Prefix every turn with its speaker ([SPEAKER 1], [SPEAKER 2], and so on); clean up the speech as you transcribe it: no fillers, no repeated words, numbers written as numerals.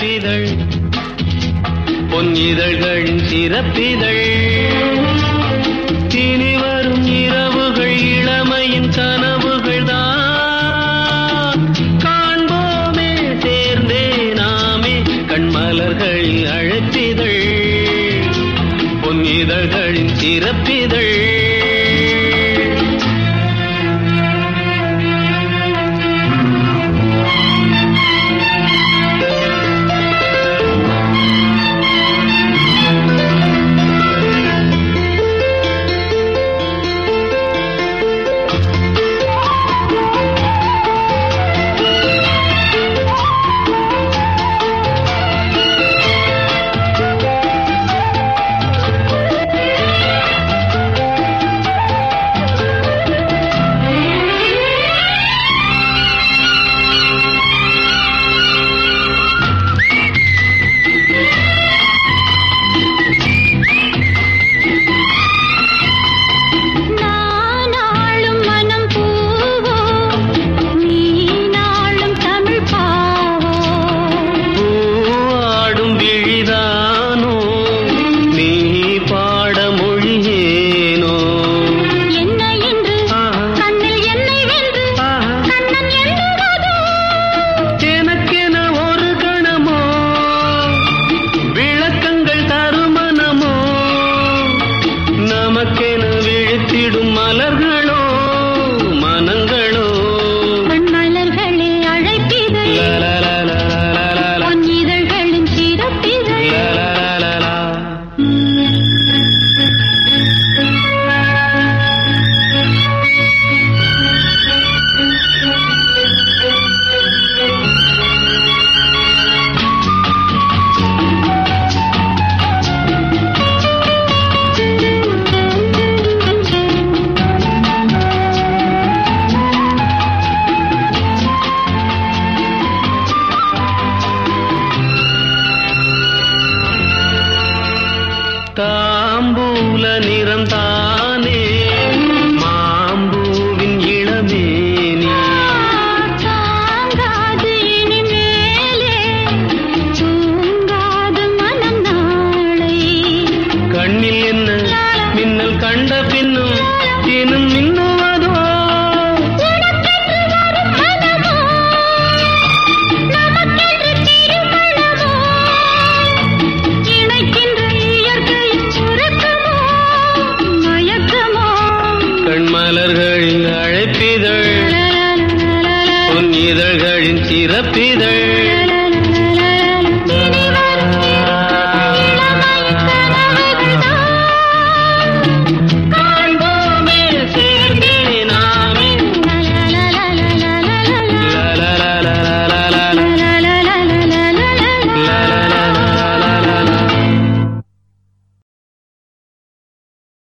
[SPEAKER 1] அழைப்பிதழ் பொன் இதழ்களின் சிறப்பிதழ் இனி வரும் இரவுகள் இளமையின் கனவுகள் தான் காண்போமே சேர்ந்தே நாமே கண்மலர்களின் அழைப்பிதழ் பொன் இதழ்களின் சிறப்பிதழ் தாம்பூல நிறம் தானே மாம்பூவின் இளமேனி
[SPEAKER 2] தாங்காது இனிமேலே தூங்காது மனம் நாளை
[SPEAKER 1] கண்ணில் என்ன மின்னல் கண்ட பின்னும் தினம் மின்னுவதோ கண்மலர்களின் அழைப்பிதழ் பொன் இதழ்களின் சிறப்பிதழ்